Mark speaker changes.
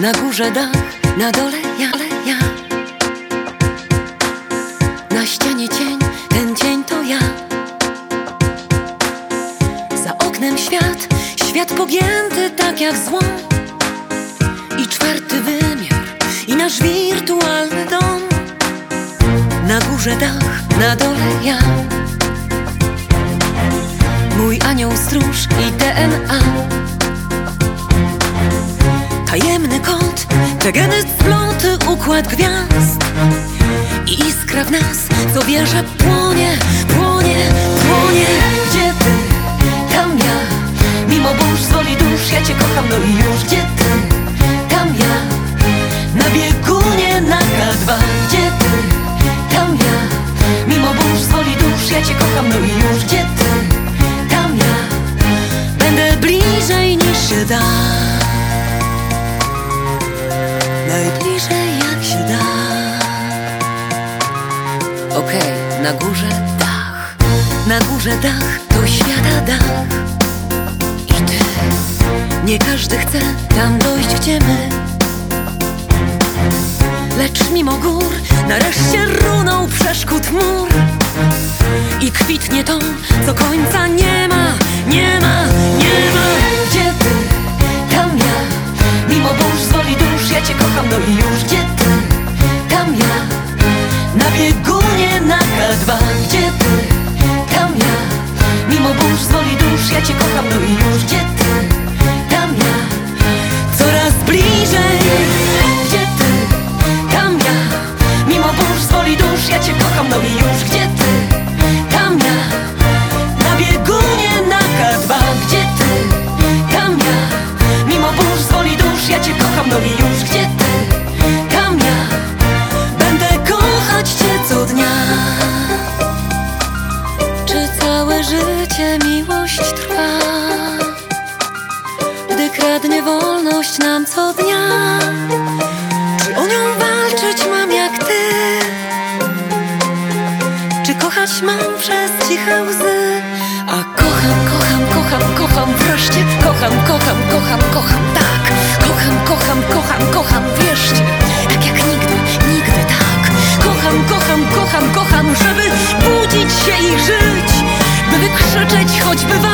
Speaker 1: Na górze dach, na dole ja. Na ścianie cień, ten cień to ja. Za oknem świat pogięty tak jak zło. I czwarty wymiar, i nasz wirtualny dom. Na górze dach, na dole ja. Mój anioł stróż i DNA. Tajemny kod, te geny sploty, układ gwiazd. I iskra w nas, co wierzę, płonie. Gdzie ty, tam ja. Mimo burz z woli dusz, ja cię kocham, no i już. Gdzie ty, tam ja. Na biegunie na K2. Gdzie ty, tam ja. Mimo burz z woli dusz, ja cię kocham, no i już. Gdzie ty, tam ja. Będę bliżej niż się da. Najbliżej jak się da. Okej, na górze dach. Na górze dach to świata dach. I ty, nie każdy chce tam dojść, gdzie my. Lecz mimo gór nareszcie runął przeszkód mur. I kwitnie to, co końca nie ma. Gdzie ty, tam ja. Mimo burz z woli dusz, ja cię kocham, no i już. Gdzie ty, tam ja. Na biegunie na K2. Gdzie ty, tam ja. Mimo burz z woli dusz, ja cię kocham, no i już. Gdzie ty, tam ja. Coraz bliżej. Gdzie ty, tam ja. Mimo burz z woli dusz, ja cię kocham, no i już. Gdzie ty, tam ja. Na biegunie na K2. Gdzie ty, tam ja. Mimo burz z woli dusz, ja cię kocham, no i już. Gdzie ty, tam ja. Będę kochać cię co dnia. Czy całe życie miłość trwa, gdy kradnie wolność nam co dnia? Czy o nią walczyć mam jak ty? Czy kochać mam przez ciche łzy? A kocham wreszcie. Kocham, tak. Kocham, wierzcie. Tak jak nigdy tak. Kocham, żeby budzić się i żyć. By wykrzyczeć choćby